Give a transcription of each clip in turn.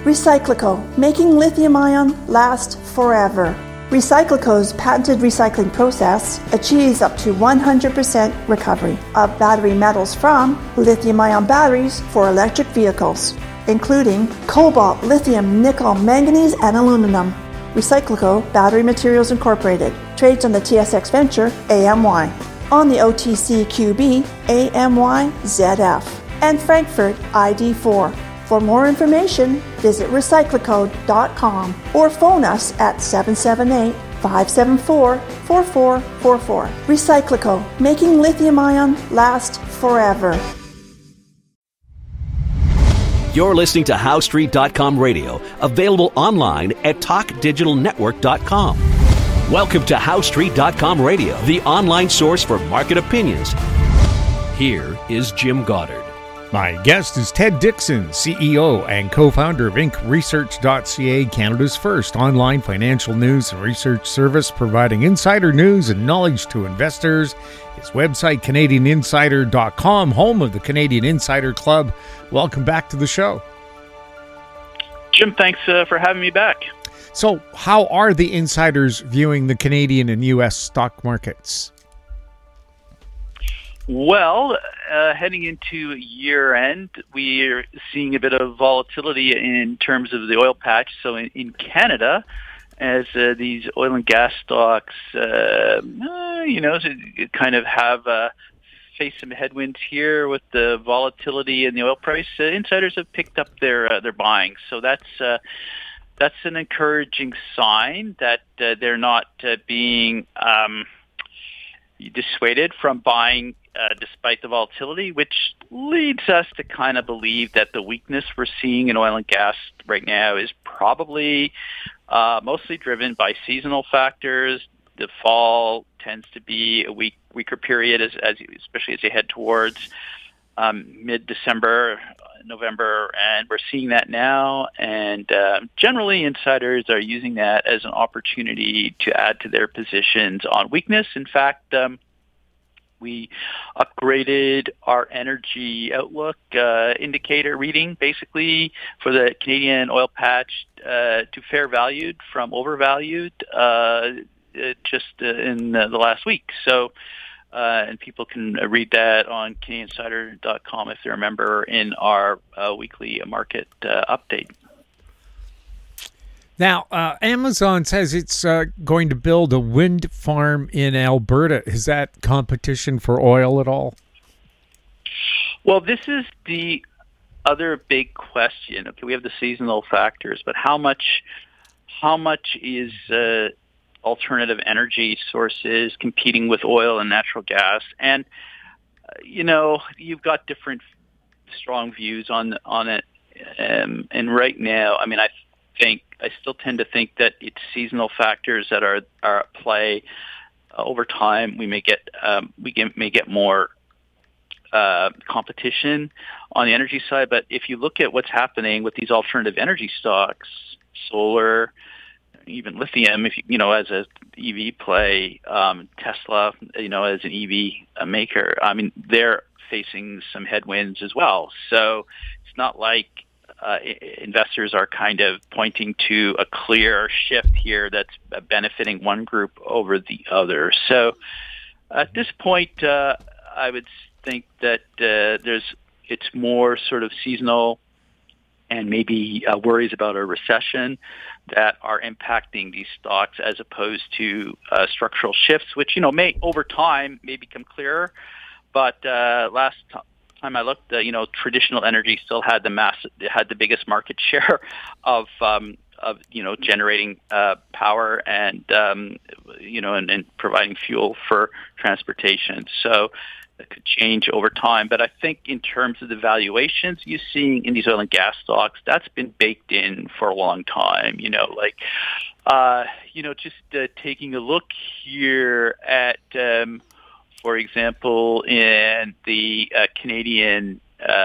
Recyclico, making lithium-ion last forever. Recyclico's patented recycling process achieves up to 100% recovery of battery metals from lithium-ion batteries for electric vehicles, including cobalt, lithium, nickel, manganese, and aluminum. Recyclico Battery Materials Incorporated trades on the TSX Venture AMY, on the OTCQB AMYZF, and Frankfurt ID4. For more information, visit recyclico.com or phone us at 778-574-4444. Recyclico, making lithium-ion last forever. You're listening to HowStreet.com radio, available online at TalkDigitalNetwork.com. Welcome to HowStreet.com radio, the online source for market opinions. Here is Jim Goddard. My guest is Ted Dixon, CEO and co-founder of IncResearch.ca, Canada's first online financial news and research service, providing insider news and knowledge to investors. His website, CanadianInsider.com, home of the Canadian Insider Club. Welcome back to the show. Jim, thanks for having me back. So how are the insiders viewing the Canadian and U.S. stock markets? Well, heading into year-end, we're seeing a bit of volatility in terms of the oil patch. So in Canada, as these oil and gas stocks, kind of have faced some headwinds here with the volatility in the oil price, insiders have picked up their buying. So that's an encouraging sign that they're not being dissuaded from buying despite the volatility, which leads us to kind of believe that the weakness we're seeing in oil and gas right now is probably mostly driven by seasonal factors. The fall tends to be a weaker period, especially as you head towards mid-December, November, and we're seeing that now. And generally, insiders are using that as an opportunity to add to their positions on weakness. In fact, we upgraded our energy outlook indicator reading, basically, for the Canadian oil patch to fair valued from overvalued just in the last week. So, and people can read that on CanadianInsider.com if they're a member in our weekly market update. Now, Amazon says it's going to build a wind farm in Alberta. Is that competition for oil at all? Well, this is the other big question. Okay, we have the seasonal factors, but how much is alternative energy sources competing with oil and natural gas? And you've got different strong views on it. And right now, I mean, I still tend to think that it's seasonal factors that are at play. Over time, we may get more competition on the energy side. But if you look at what's happening with these alternative energy stocks, solar, even lithium, if as an EV play, Tesla, as an EV maker, I mean, they're facing some headwinds as well. So it's not like investors are kind of pointing to a clear shift here that's benefiting one group over the other. So at this point, I would think that it's more sort of seasonal and maybe worries about a recession that are impacting these stocks as opposed to structural shifts, which may over time may become clearer. But last time I looked, traditional energy still had the biggest market share of generating power and and providing fuel for transportation. So that could change over time. But I think in terms of the valuations you're seeing in these oil and gas stocks, that's been baked in for a long time. Taking a look here at for example, in the Canadian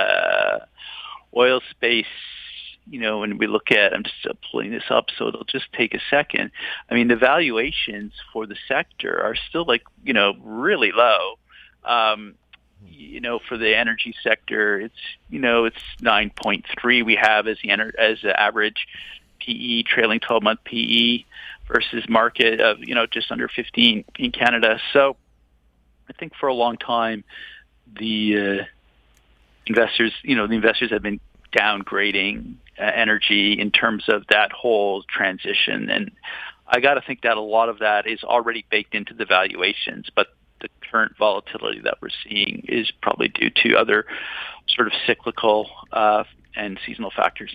oil space, when we look at, I'm just pulling this up, so it'll just take a second. I mean, the valuations for the sector are still really low. For the energy sector, it's 9.3 we have as the average PE, trailing 12-month PE versus market of, just under 15 in Canada. So I think for a long time, the investors have been downgrading energy in terms of that whole transition. And I got to think that a lot of that is already baked into the valuations, but the current volatility that we're seeing is probably due to other sort of cyclical and seasonal factors.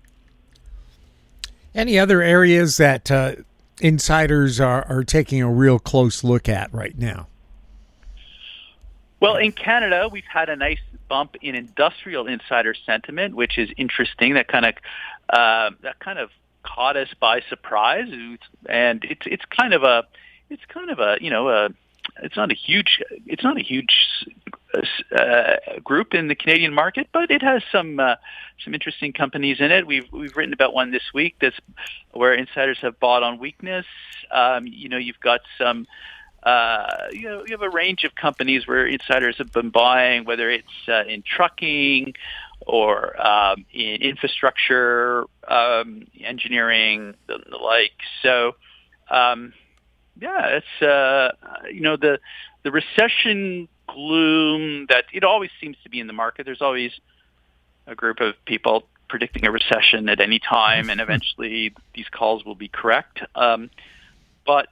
Any other areas that insiders are taking a real close look at right now? Well, in Canada, we've had a nice bump in industrial insider sentiment, which is interesting. That kind of caught us by surprise, and it's not a huge group in the Canadian market, but it has some interesting companies in it. We've written about one this week that's where insiders have bought on weakness. You've got some. You have a range of companies where insiders have been buying, whether it's in trucking or in infrastructure, engineering, the like. So, it's the recession gloom that it always seems to be in the market. There's always a group of people predicting a recession at any time, and eventually these calls will be correct. But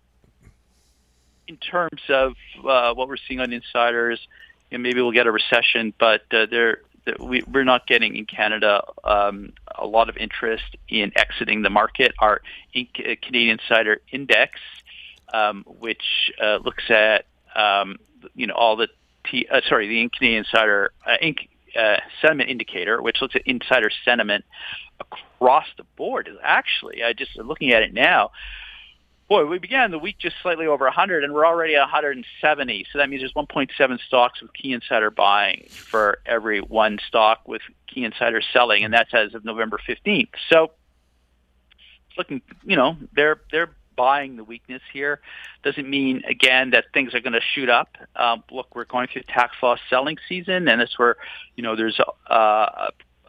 in terms of what we're seeing on insiders, maybe we'll get a recession, but we're not getting in Canada a lot of interest in exiting the market. Our Canadian Insider Index, which looks at all the the Canadian Insider Sentiment Indicator, which looks at insider sentiment across the board. Actually, I just looking at it now. Boy, we began the week just slightly over 100, and we're already at 170. So that means there's 1.7 stocks with key insider buying for every one stock with key insider selling, and that's as of November 15th. So it's looking, they're buying the weakness here. Doesn't mean, again, that things are going to shoot up. Look, we're going through tax loss selling season, and that's where, there's a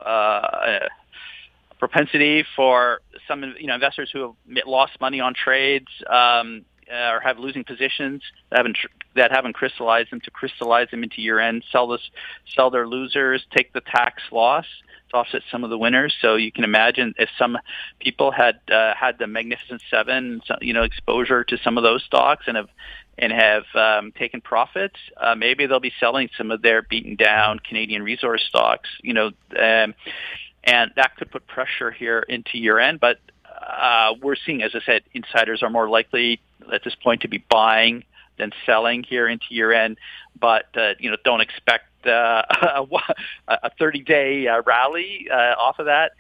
propensity for some investors who have lost money on trades or have losing positions that haven't crystallized them to crystallize them into year end, sell their losers, take the tax loss to offset some of the winners. So you can imagine if some people had the Magnificent Seven, exposure to some of those stocks and have taken profits, maybe they'll be selling some of their beaten down Canadian resource stocks. And that could put pressure here into year-end. But we're seeing, as I said, insiders are more likely at this point to be buying than selling here into year-end. But, don't expect a 30-day rally off of that.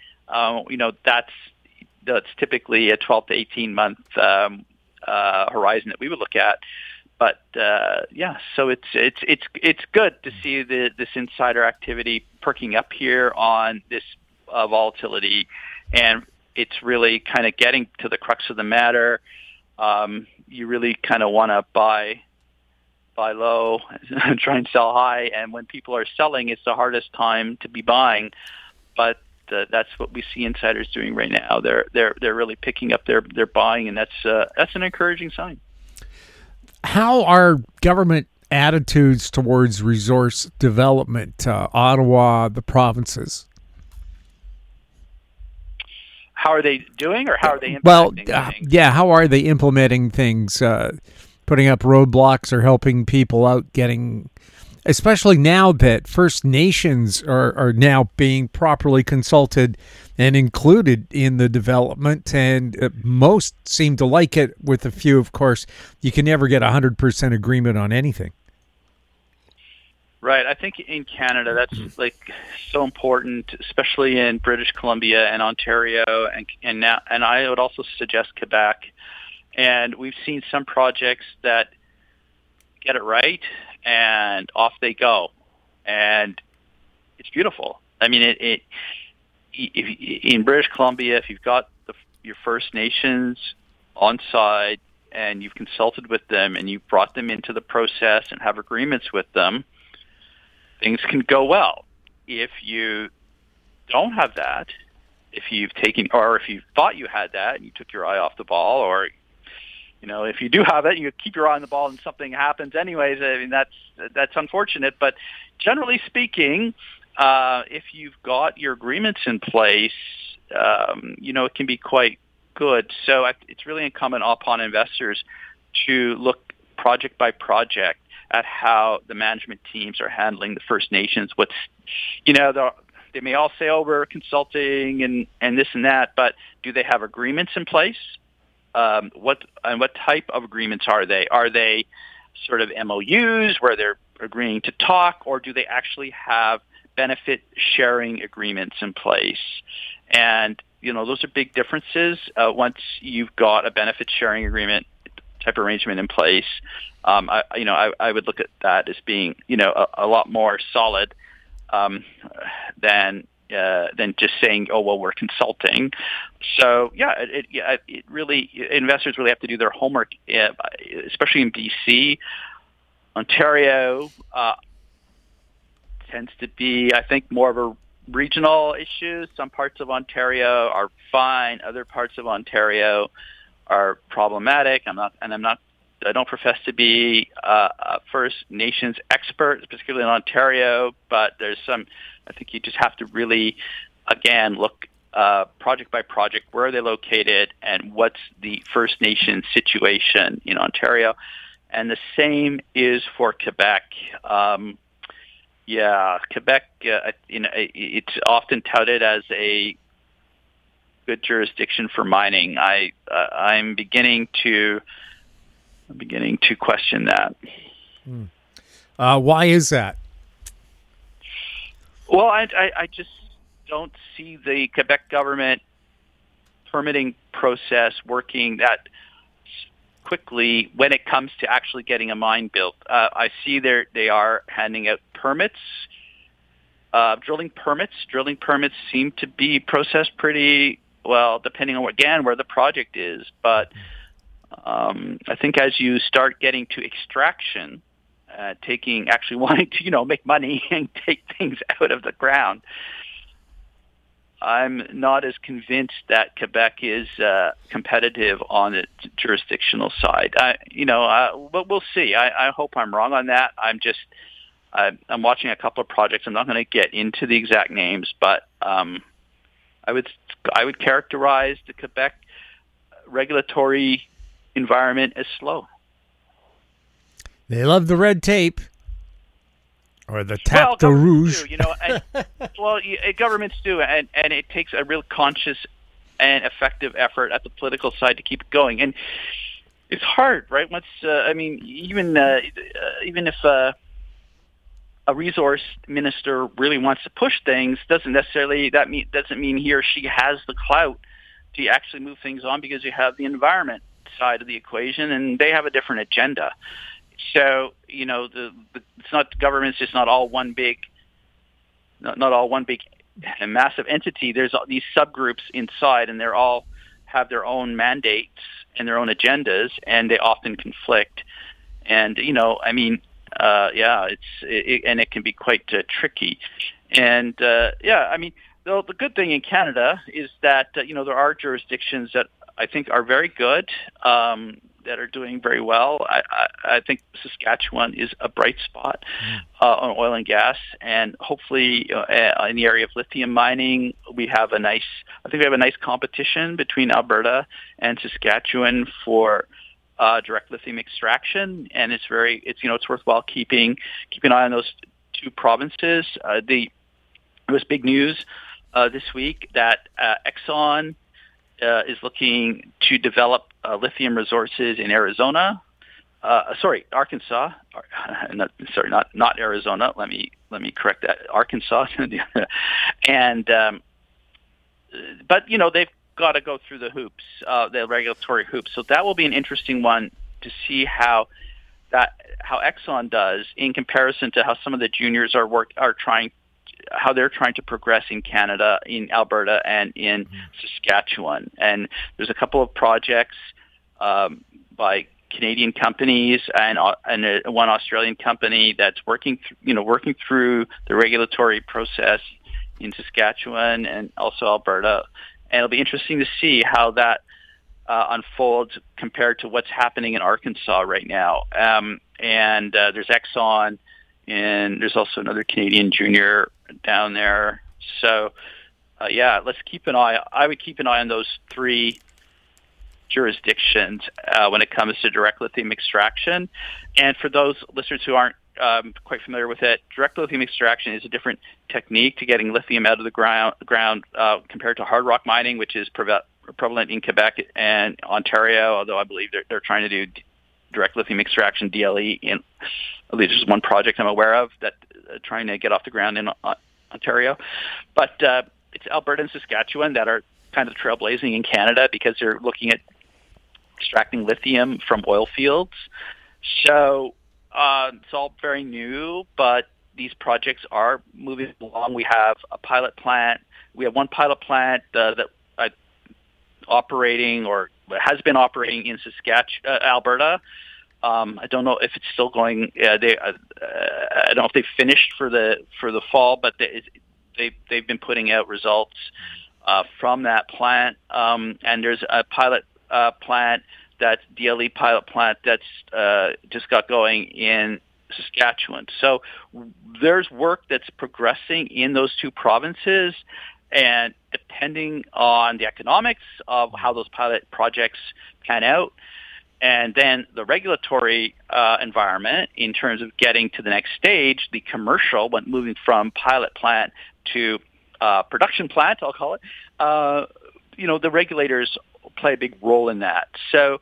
That's typically a 12 to 18-month horizon that we would look at. But so it's good to see this insider activity perking up here on this volatility, and it's really kind of getting to the crux of the matter. You really kind of want to buy low and try and sell high, and when people are selling, it's the hardest time to be buying. But that's what we see insiders doing right now. They're really picking up their buying, and that's an encouraging sign. How are government attitudes towards resource development, Ottawa, the provinces? How are they doing, or how are they implementing things? How are they implementing things, putting up roadblocks or helping people out getting, especially now that First Nations are now being properly consulted and included in the development, and most seem to like it, with a few, of course. You can never get 100% agreement on anything. Right. I think in Canada, that's so important, especially in British Columbia and Ontario, and I would also suggest Quebec. And we've seen some projects that get it right, and off they go, and it's beautiful. I mean, in British Columbia, if you've got your First Nations on side and you've consulted with them and you've brought them into the process and have agreements with them, things can go well. If you don't have that, if you thought you had that and you took your eye off the ball, or if you do have it, you keep your eye on the ball and something happens anyways. I mean, that's unfortunate. But generally speaking, if you've got your agreements in place, it can be quite good. So it's really incumbent upon investors to look project by project at how the management teams are handling the First Nations. They may all say, we're consulting and this and that, but do they have agreements in place? What type of agreements are they? Are they sort of MOUs where they're agreeing to talk, or do they actually have benefit sharing agreements in place? And those are big differences. Once you've got a benefit sharing agreement type arrangement in place, I would look at that as being a lot more solid than just saying, we're consulting. So it really, investors really have to do their homework, especially in BC. Ontario tends to be, I think, more of a regional issue. Some parts of Ontario are fine. Other parts of Ontario are problematic. I don't profess to be a First Nations expert, particularly in Ontario, but there's some. I think you just have to really, again, look project by project, where are they located, and what's the First Nation situation in Ontario. And the same is for Quebec. Quebec, it's often touted as a good jurisdiction for mining. I'm beginning to question that. Why is that? Well, I just don't see the Quebec government permitting process working that quickly when it comes to actually getting a mine built. I see they are handing out permits, drilling permits. Drilling permits seem to be processed pretty well, depending on where the project is. But I think as you start getting to extraction, wanting to make money and take things out of the ground, I'm not as convinced that Quebec is competitive on its jurisdictional side. But we'll see. I hope I'm wrong on that. I'm watching a couple of projects. I'm not going to get into the exact names, but I would characterize the Quebec regulatory environment as slow. They love the red tape, or the tapes de rouge. Governments do, and it takes a real conscious and effective effort at the political side to keep it going. And it's hard, right? Even if a resource minister really wants to push things, doesn't mean he or she has the clout to actually move things on, because you have the environment side of the equation, and they have a different agenda. So it's not, government's just not all one big and massive entity. There's these subgroups inside, and they're all have their own mandates and their own agendas, and they often conflict. And and it can be quite tricky. And the good thing in Canada is that there are jurisdictions that I think are very good, that are doing very well. I think Saskatchewan is a bright spot on oil and gas, and hopefully in the area of lithium mining, we have a nice competition between Alberta and Saskatchewan for direct lithium extraction, and it's worthwhile keeping an eye on those two provinces. There was big news this week that Exxon is looking to develop lithium resources in Arizona. Arkansas. Not Arizona. Let me correct that. Arkansas. And but they've got to go through the hoops, the regulatory hoops. So that will be an interesting one to see how Exxon does in comparison to how some of the juniors how they're trying to progress in Canada, in Alberta, and in Saskatchewan. And there's a couple of projects by Canadian companies and one Australian company that's working through the regulatory process in Saskatchewan and also Alberta. And it'll be interesting to see how that unfolds compared to what's happening in Arkansas right now. And there's Exxon, and there's also another Canadian junior down there. So, let's keep an eye. I would keep an eye on those three jurisdictions when it comes to direct lithium extraction. And for those listeners who aren't quite familiar with it, direct lithium extraction is a different technique to getting lithium out of the ground compared to hard rock mining, which is prevalent in Quebec and Ontario, although I believe they're trying to do direct lithium extraction, DLE, in at least there's one project I'm aware of that trying to get off the ground in Ontario. But it's Alberta and Saskatchewan that are kind of trailblazing in Canada because they're looking at extracting lithium from oil fields. So it's all very new, but these projects are moving along. We have a pilot plant. We have one pilot plant that operating or has been operating in Alberta. I don't know if it's still going. I don't know if they finished for the fall, but they've been putting out results from that plant. And there's a pilot plant, that's DLE pilot plant that's just got going in Saskatchewan. So there's work that's progressing in those two provinces, and depending on the economics of how those pilot projects pan out, and then the regulatory environment in terms of getting to the next stage, the commercial, when moving from pilot plant to production plant, I'll call it, the regulators play a big role in that. So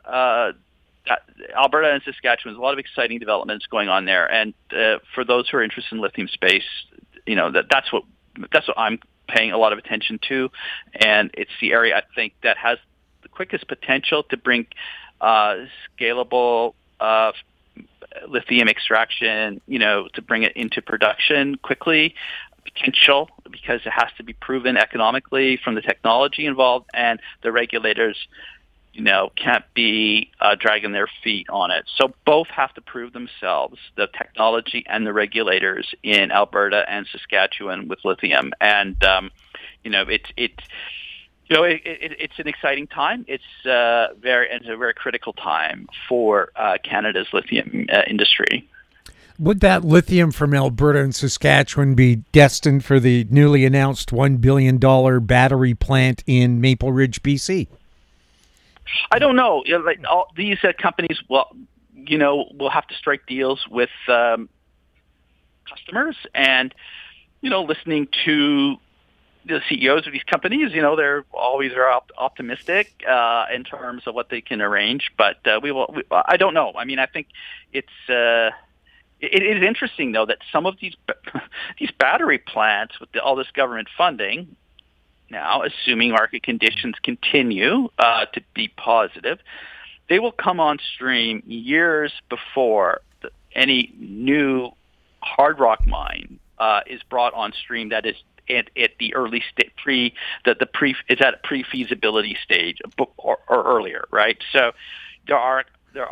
Alberta and Saskatchewan, there's a lot of exciting developments going on there. And for those who are interested in lithium space, that's what I'm paying a lot of attention to. And it's the area I think that has the quickest potential to bring scalable lithium extraction, to bring it into production quickly. Potential, because it has to be proven economically from the technology involved, and the regulators, can't be dragging their feet on it. So both have to prove themselves, the technology and the regulators in Alberta and Saskatchewan with lithium. And it's an exciting time. It's a very critical time for Canada's lithium industry. Would that lithium from Alberta and Saskatchewan be destined for the newly announced $1 billion battery plant in Maple Ridge, BC? I don't know. All these companies will have to strike deals with customers, and listening to the CEOs of these companies, they're always optimistic in terms of what they can arrange. But I don't know. I mean, I think it's. It is interesting, though, that some of these battery plants with all this government funding now, assuming market conditions continue to be positive, they will come on stream years before any new hard rock mine is brought on stream. That is at the early stage, is at a pre-feasibility stage or earlier, right? So there are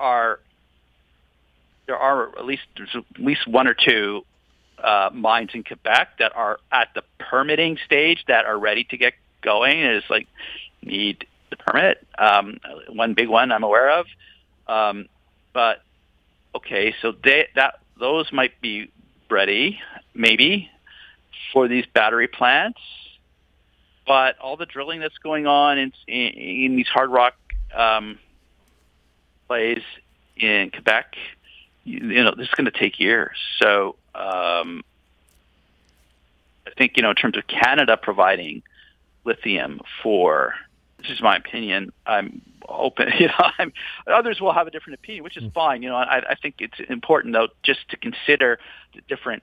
at least one or two mines in Quebec that are at the permitting stage that are ready to get going. It's like need the permit. One big one I'm aware of. But okay, so those might be ready maybe for these battery plants. But all the drilling that's going on in these hard rock plays in Quebec, this is going to take years. So I think, in terms of Canada providing lithium for, this is my opinion, I'm open, others will have a different opinion, which is fine. I think it's important, though, just to consider the different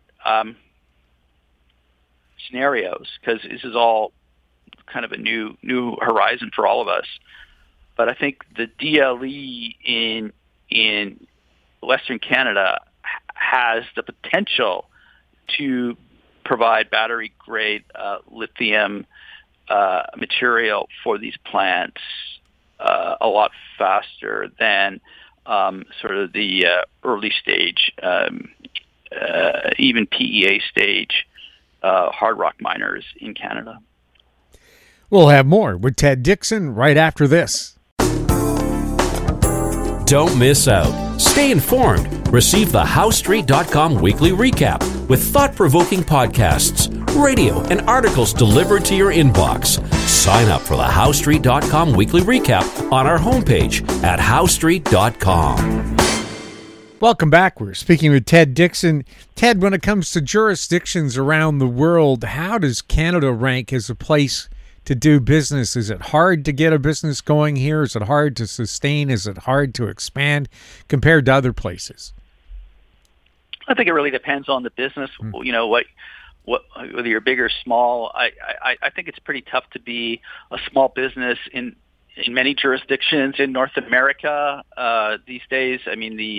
scenarios, because this is all kind of a new horizon for all of us. But I think the DLE in Western Canada has the potential to provide battery-grade lithium material for these plants a lot faster than sort of the early stage, even PEA stage hard rock miners in Canada. We'll have more with Ted Dixon right after this. Don't miss out. Stay informed. Receive the HowStreet.com weekly recap with thought-provoking podcasts, radio, and articles delivered to your inbox. Sign up for the HowStreet.com weekly recap on our homepage at HowStreet.com. Welcome back. We're speaking with Ted Dixon. Ted, when it comes to jurisdictions around the world, how does Canada rank as a place to do business? Is it hard to get a business going here? Is it hard to sustain? Is it hard to expand compared to other places? I think it really depends on the business. You know, what whether you're big or small. I think it's pretty tough to be a small business in many jurisdictions in North America these days. I mean, the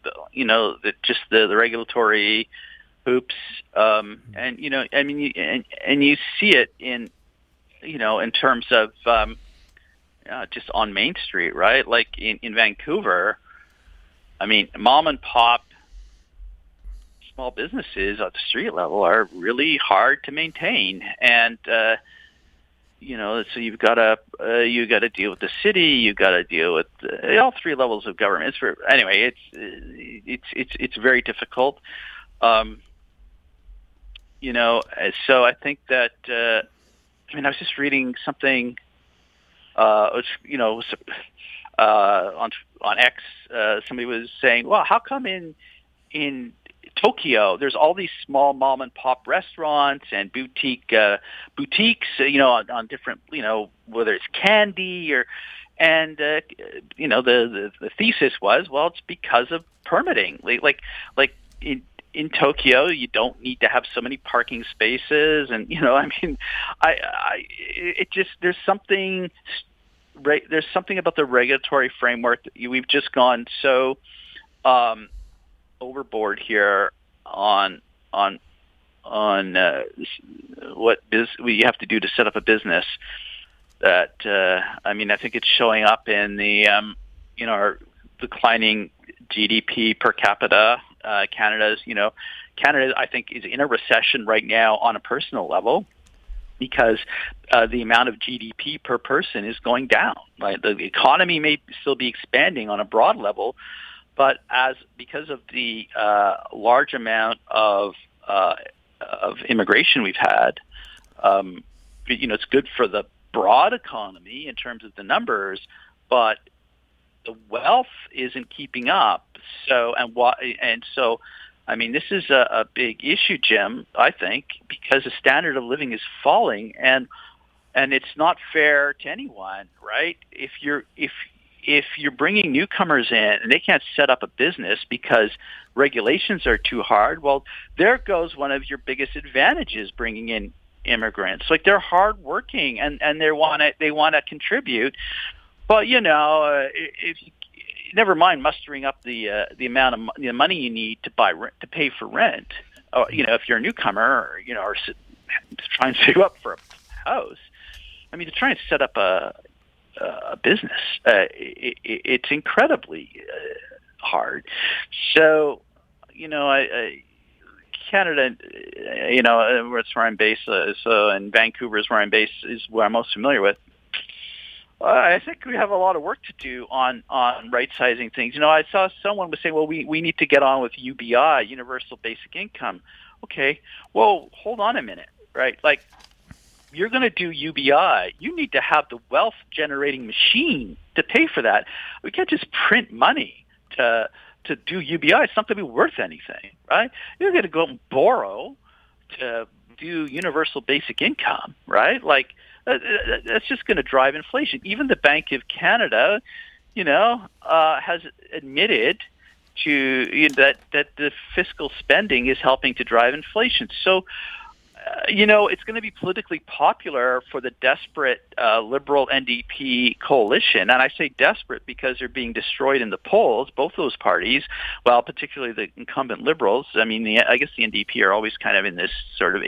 regulatory hoops, and you know, I mean, and you see it in, you know, in terms of just on Main Street, right? Like in Vancouver, I mean, mom and pop small businesses at the street level are really hard to maintain, and you know, so you got to deal with the city, you got to deal with all three levels of government. It's very difficult, you know. So I think that. I mean, I was just reading something, you know, on X. Somebody was saying, "Well, how come in Tokyo there's all these small mom and pop restaurants and boutiques, you know, on different, you know, whether it's candy or, and you know, the thesis was, well, it's because of permitting, like in Tokyo, you don't need to have so many parking spaces, and you know, I mean, it just there's something about the regulatory framework that we've just gone so overboard here on what we have to do to set up a business. That I mean, I think it's showing up in the our declining GDP per capita. Canada, I think, is in a recession right now on a personal level because the amount of GDP per person is going down. Right, the economy may still be expanding on a broad level, but because of the large amount of immigration we've had, you know, it's good for the broad economy in terms of the numbers, but the wealth isn't keeping up. So I mean, this is a big issue, Jim, I think, because the standard of living is falling, and it's not fair to anyone, right? If you're bringing newcomers in and they can't set up a business because regulations are too hard, well, there goes one of your biggest advantages, bringing in immigrants. Like, they're hardworking and they want to contribute. But you know, if you, never mind mustering up the amount of money you need to pay for rent, or you know, if you're a newcomer, or you know, or trying to save up for a house. I mean, to try and set up a business, it's incredibly hard. So, you know, Canada, you know, where I'm based, so and Vancouver is where I'm based, is where I'm most familiar with. I think we have a lot of work to do on right-sizing things. You know, I saw someone was saying, well, we need to get on with UBI, Universal Basic Income. Okay, well, hold on a minute, right? Like, you're going to do UBI. You need to have the wealth-generating machine to pay for that. We can't just print money to do UBI. It's not going to be worth anything, right? You're going to go and borrow to do Universal Basic Income, right? Like, that's just going to drive inflation. Even the Bank of Canada, you know, has admitted to that the fiscal spending is helping to drive inflation. So, you know, it's going to be politically popular for the desperate Liberal NDP coalition. And I say desperate because they're being destroyed in the polls, both those parties, well, particularly the incumbent Liberals. I mean, I guess the NDP are always kind of in this sort of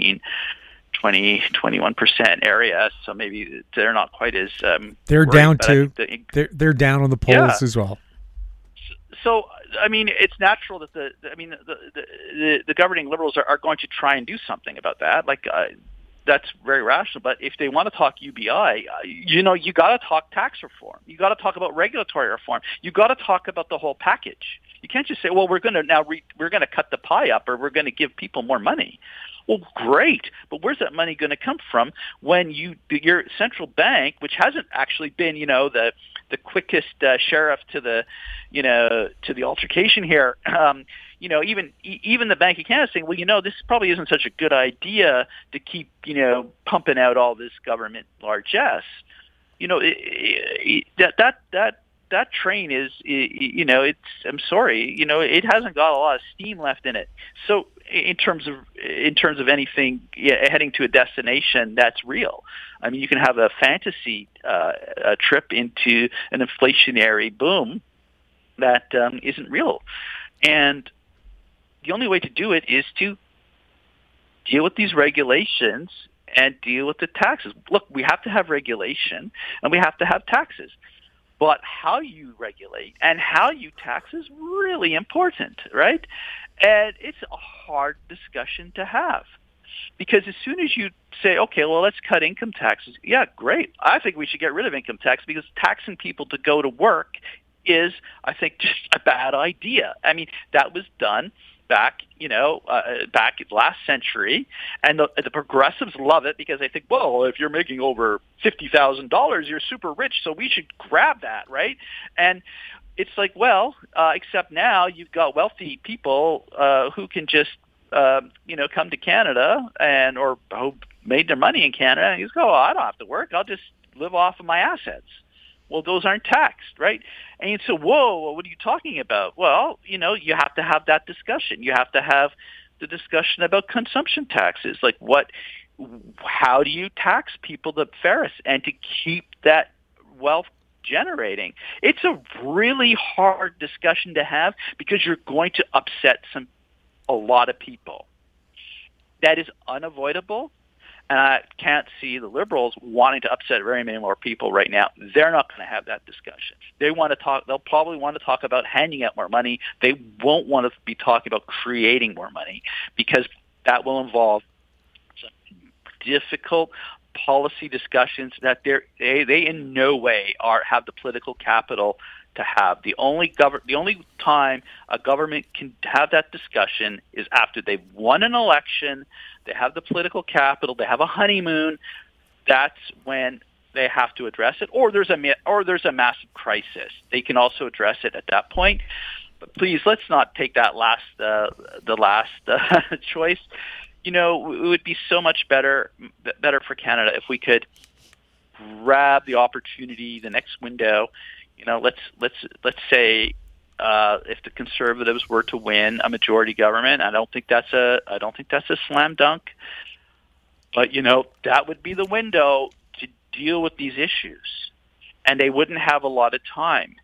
21% area, so maybe they're not quite as they're worried, down too. They're down on the polls as well. So, I mean, it's natural that the governing Liberals are going to try and do something about that. That's very rational. But if they want to talk UBI, you got to talk tax reform. You got to talk about regulatory reform. You got to talk about the whole package. You can't just say, well, we're going to cut the pie up, or we're going to give people more money. Well, great, but where's that money going to come from when your central bank, which hasn't actually been, the quickest sheriff to the altercation here, even the Bank of Canada saying, well, this probably isn't such a good idea to keep, pumping out all this government largesse. That train is, I'm sorry, it hasn't got a lot of steam left in it. So in terms of anything heading to a destination that's real, I mean, you can have a fantasy a trip into an inflationary boom that isn't real. And the only way to do it is to deal with these regulations and deal with the taxes. Look, we have to have regulation and we have to have taxes. But how you regulate and how you tax is really important, right? And it's a hard discussion to have. Because as soon as you say, okay, well, let's cut income taxes, yeah, great. I think we should get rid of income tax because taxing people to go to work is, I think, just a bad idea. I mean, that was done back last century, and the progressives love it because they think, well, if you're making over $50,000, you're super rich, so we should grab that, right? And it's like, well, except now you've got wealthy people who can just, come to Canada or who made their money in Canada, and you go, oh, I don't have to work, I'll just live off of my assets. Well, those aren't taxed, right? And you say, whoa, what are you talking about? Well, you have to have that discussion. You have to have the discussion about consumption taxes. Like how do you tax people the fairest and to keep that wealth generating? It's a really hard discussion to have because you're going to upset a lot of people. That is unavoidable. And I can't see the Liberals wanting to upset very many more people right now. They're not going to have that discussion. They'll probably want to talk about handing out more money. They won't want to be talking about creating more money because that will involve some difficult policy discussions that they in no way have the political capital to have. The only time a government can have that discussion is after they've won an election, they have the political capital, they have a honeymoon. That's when they have to address it, or there's a massive crisis. They can also address it at that point. But please, let's not take that the last choice. It would be so much better for Canada if we could grab the opportunity, the next window. Let's say if the Conservatives were to win a majority government, I don't think that's a slam dunk. But that would be the window to deal with these issues, and they wouldn't have a lot of time.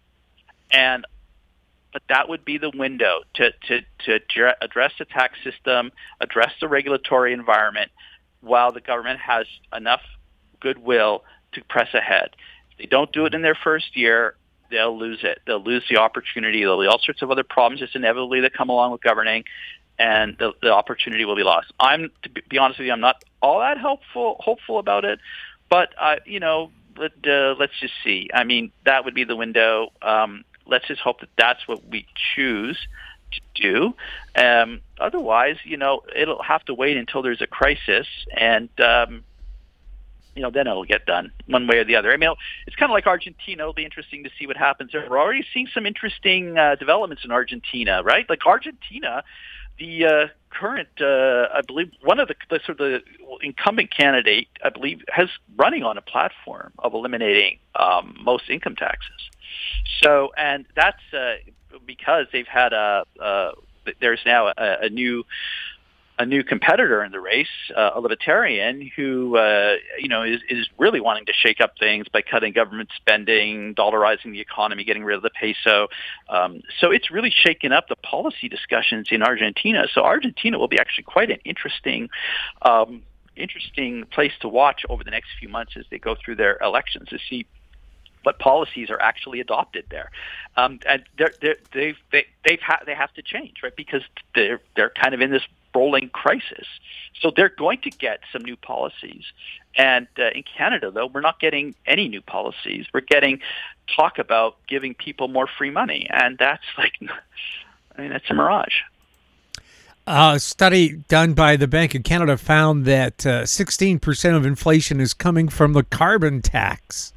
But that would be the window to address the tax system, address the regulatory environment, while the government has enough goodwill to press ahead. If they don't do it in their first year, they'll lose it. They'll lose the opportunity. There'll be all sorts of other problems just inevitably that come along with governing, and the opportunity will be lost. To be honest with you, I'm not all that hopeful about it, but let's just see. I mean, that would be the window. Let's just hope that that's what we choose to do. Otherwise, it'll have to wait until there's a crisis, and then it'll get done one way or the other. I mean, it's kind of like Argentina. It'll be interesting to see what happens there. We're already seeing some interesting developments in Argentina, right? Like Argentina, the current, I believe, one of the incumbent candidate, I believe, has running on a platform of eliminating most income taxes. So, and that's because they've had there's now a new competitor in the race, a libertarian who, is really wanting to shake up things by cutting government spending, dollarizing the economy, getting rid of the peso. So it's really shaken up the policy discussions in Argentina. So Argentina will be actually quite an interesting place to watch over the next few months as they go through their elections to see what policies are actually adopted there, and they have to change, right? Because they're kind of in this rolling crisis, so they're going to get some new policies. And in Canada, though, we're not getting any new policies. We're getting talk about giving people more free money, and that's that's a mirage. A study done by the Bank of Canada found that 16% of inflation is coming from the carbon tax.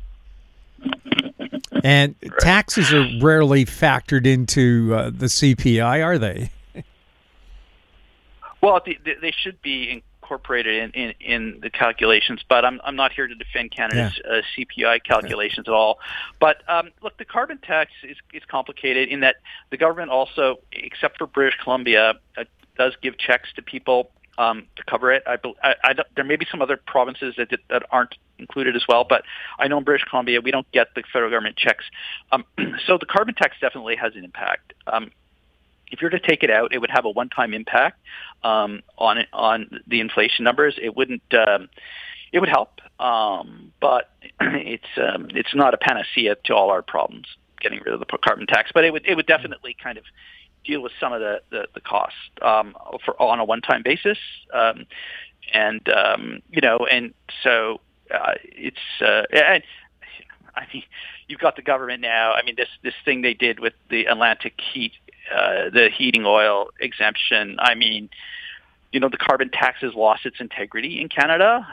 And taxes are rarely factored into the CPI, are they? Well, they should be incorporated in the calculations, but I'm not here to defend Canada's CPI calculations at all. But look, the carbon tax is complicated in that the government also, except for British Columbia, does give checks to people to cover it. There may be some other provinces that aren't included as well, but I know in British Columbia we don't get the federal government checks. So the carbon tax definitely has an impact. If you were to take it out, it would have a one-time impact on the inflation numbers. It wouldn't. It would help, but it's not a panacea to all our problems. Getting rid of the carbon tax, but it would definitely kind of deal with some of the costs on a one-time basis, and so it's. I mean, you've got the government now. I mean, this thing they did with the Atlantic heat. The heating oil exemption. I mean, the carbon tax has lost its integrity in Canada,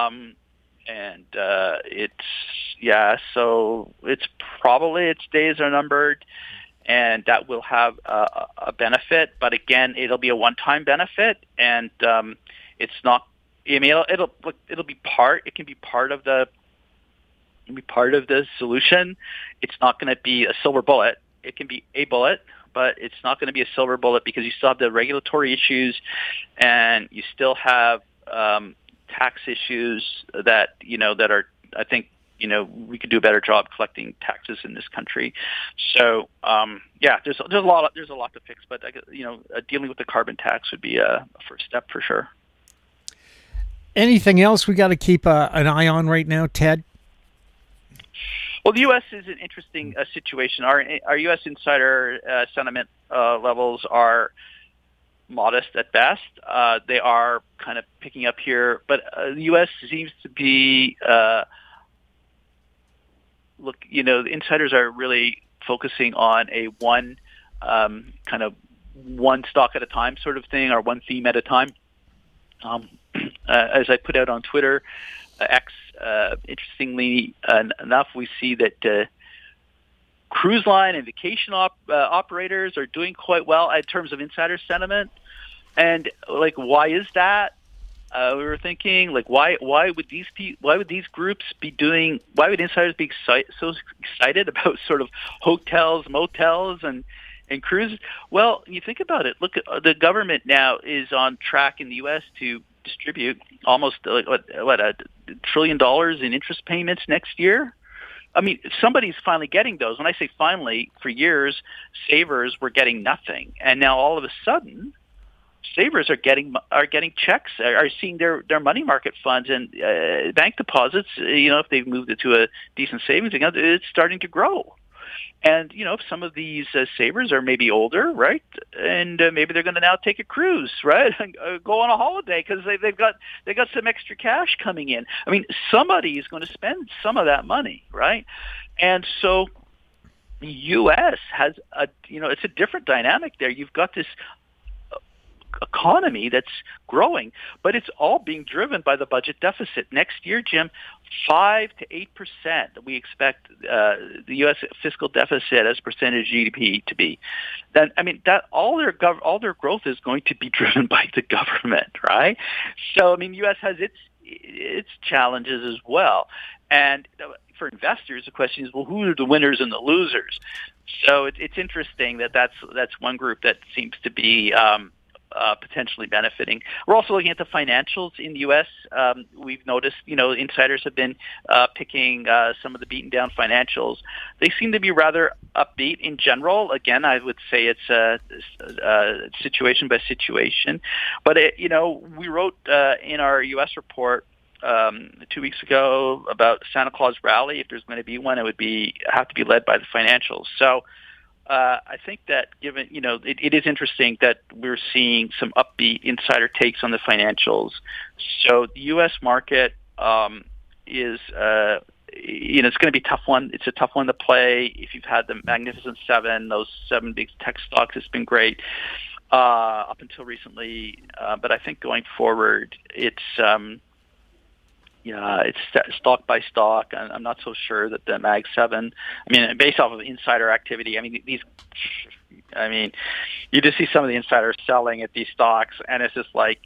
so it's probably its days are numbered, and that will have a benefit. But again, it'll be a one-time benefit, and it's not. I mean, it'll be part. It can be part of the. It can be part of the solution. It's not going to be a silver bullet. It can be a bullet, but it's not going to be a silver bullet because you still have the regulatory issues, and you still have tax issues that are. I think we could do a better job collecting taxes in this country. So there's a lot to fix, but dealing with the carbon tax would be a first step for sure. Anything else we got to keep an eye on right now, Ted? Well, the U.S. is an interesting situation. Our U.S. insider sentiment levels are modest at best. They are kind of picking up here, but the U.S. seems to be the insiders are really focusing on a one stock at a time sort of thing, or one theme at a time. As I put out on Twitter, X. Interestingly enough, we see that cruise line and vacation operators are doing quite well in terms of insider sentiment. And why is that? We were thinking, why would these groups be doing? Why would insiders be so excited about sort of hotels, motels, and cruises? Well, you think about it. Look, the government now is on track in the U.S. to distribute almost $1 trillion in interest payments next year. I mean, somebody's finally getting those. When I say finally, for years, savers were getting nothing, and now all of a sudden, savers are getting checks, are seeing their money market funds and bank deposits. If they've moved it to a decent savings account, it's starting to grow. And, some of these savers are maybe older, right? And maybe they're going to now take a cruise, right? And go on a holiday because they've got some extra cash coming in. I mean, somebody is going to spend some of that money, right? And so the U.S. has it's a different dynamic there. You've got this economy that's growing, but it's all being driven by the budget deficit. Next year, Jim, 5 to 8% we expect the U.S. fiscal deficit as percentage of GDP to be. Then, I mean, that all their growth is going to be driven by the government, right? So, I mean, U.S. has its challenges as well, and for investors, the question is, well, who are the winners and the losers? So it's interesting that's one group that seems to be potentially benefiting. We're also looking at the financials in the U.S. We've noticed, insiders have been picking some of the beaten down financials. They seem to be rather upbeat in general. Again, I would say it's situation by situation. But we wrote in our U.S. report 2 weeks ago about Santa Claus rally. If there's going to be one, it would have to be led by the financials. So I think that given, it is interesting that we're seeing some upbeat insider takes on the financials. So the U.S. market is, it's going to be a tough one. It's a tough one to play. If you've had the Magnificent Seven, those 7 big tech stocks, it's been great up until recently. But I think going forward, it's stock by stock. I'm not so sure that the Mag 7, based off of insider activity, you just see some of the insiders selling at these stocks, and it's just like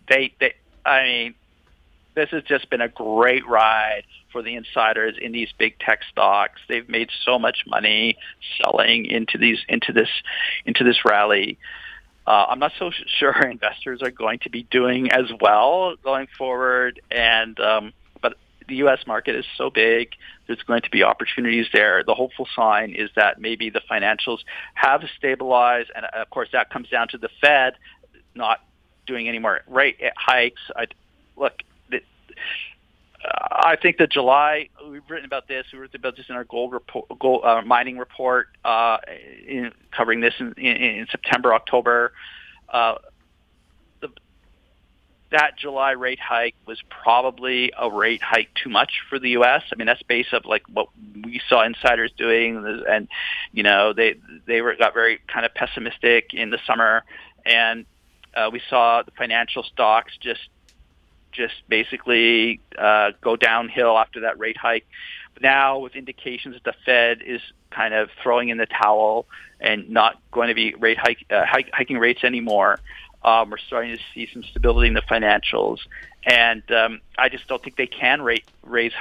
this has just been a great ride for the insiders in these big tech stocks. They've made so much money selling into this rally. I'm not so sure investors are going to be doing as well going forward, and but the U.S. market is so big, there's going to be opportunities there. The hopeful sign is that maybe the financials have stabilized, and of course that comes down to the Fed not doing any more rate hikes. I think that July, we've written about this. We wrote about this in our gold mining report, covering this in September, October. That July rate hike was probably a rate hike too much for the U.S. That's based on like what we saw insiders doing, and they got very kind of pessimistic in the summer, and we saw the financial stocks just basically go downhill after that rate hike. But now, with indications that the Fed is kind of throwing in the towel and not going to be hiking rates anymore, we're starting to see some stability in the financials. And I just don't think they can raise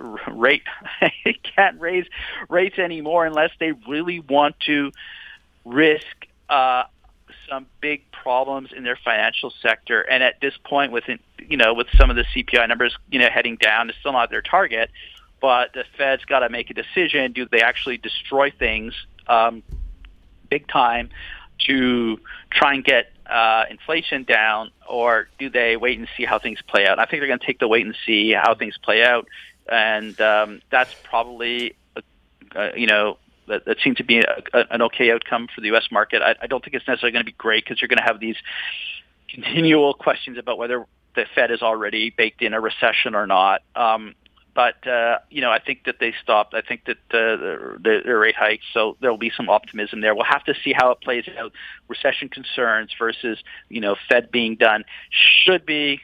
rates anymore unless they really want to risk some big problems in their financial sector. And at this point, with some of the CPI numbers, heading down, it's still not their target. But the Fed's got to make a decision. Do they actually destroy things big time to try and get inflation down, or do they wait and see how things play out? I think they're going to take the wait and see how things play out, and that's probably that seemed to be an okay outcome for the U.S. market. I don't think it's necessarily going to be great, because you're going to have these continual questions about whether the Fed has already baked in a recession or not. But I think that they stopped. I think that the rate hikes, so there will be some optimism there. We'll have to see how it plays out. Recession concerns versus Fed being done should be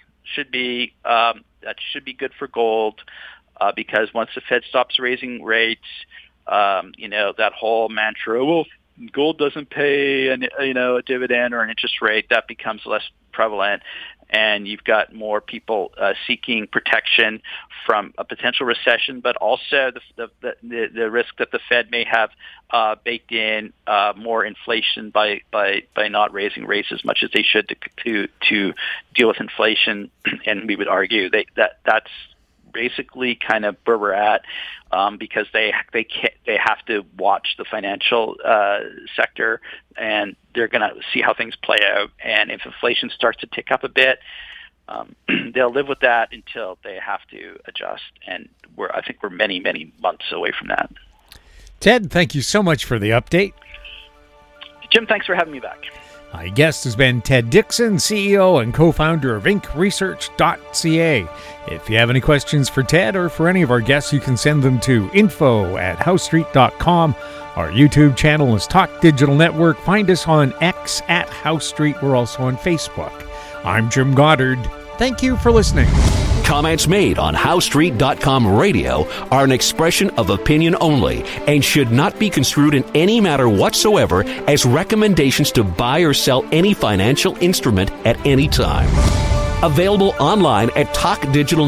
good for gold, because once the Fed stops raising rates, that whole mantra, well, gold doesn't pay a dividend or an interest rate, that becomes less prevalent, and you've got more people seeking protection from a potential recession, but also the risk that the Fed may have baked in more inflation by not raising rates as much as they should to deal with inflation. And we would argue that's basically kind of where we're at, because they have to watch the financial sector, and they're going to see how things play out. And if inflation starts to tick up a bit, they'll live with that until they have to adjust. And I think we're many, many months away from that. Ted, thank you so much for the update. Jim, thanks for having me back. My guest has been Ted Dickson, CEO and co-founder of IncResearch.ca. If you have any questions for Ted or for any of our guests, you can send them to info@HoweStreet.com. Our YouTube channel is Talk Digital Network. Find us on X @HoweStreet. We're also on Facebook. I'm Jim Goddard. Thank you for listening. Comments made on HoweStreet.com radio are an expression of opinion only and should not be construed in any matter whatsoever as recommendations to buy or sell any financial instrument at any time. Available online at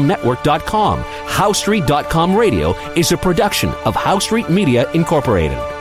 TalkDigitalNetwork.com. HoweStreet.com radio is a production of HoweStreet Media Incorporated.